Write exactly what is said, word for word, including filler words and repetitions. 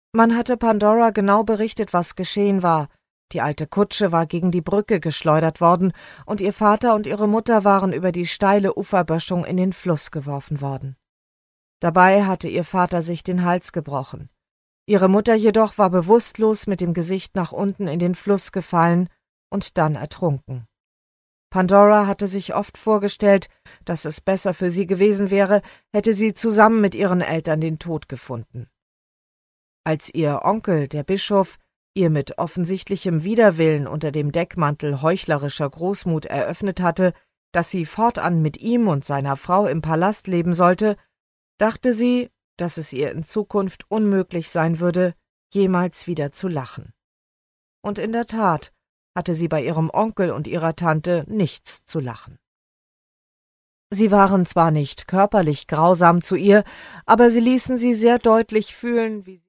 Man hatte Pandora genau berichtet, was geschehen war. Die alte Kutsche war gegen die Brücke geschleudert worden, und ihr Vater und ihre Mutter waren über die steile Uferböschung in den Fluss geworfen worden. Dabei hatte ihr Vater sich den Hals gebrochen. Ihre Mutter jedoch war bewusstlos mit dem Gesicht nach unten in den Fluss gefallen und dann ertrunken. Pandora hatte sich oft vorgestellt, dass es besser für sie gewesen wäre, hätte sie zusammen mit ihren Eltern den Tod gefunden. Als ihr Onkel, der Bischof, ihr mit offensichtlichem Widerwillen unter dem Deckmantel heuchlerischer Großmut eröffnet hatte, dass sie fortan mit ihm und seiner Frau im Palast leben sollte, dachte sie, dass es ihr in Zukunft unmöglich sein würde, jemals wieder zu lachen. Und in der Tat hatte sie bei ihrem Onkel und ihrer Tante nichts zu lachen. Sie waren zwar nicht körperlich grausam zu ihr, aber sie ließen sie sehr deutlich fühlen, wie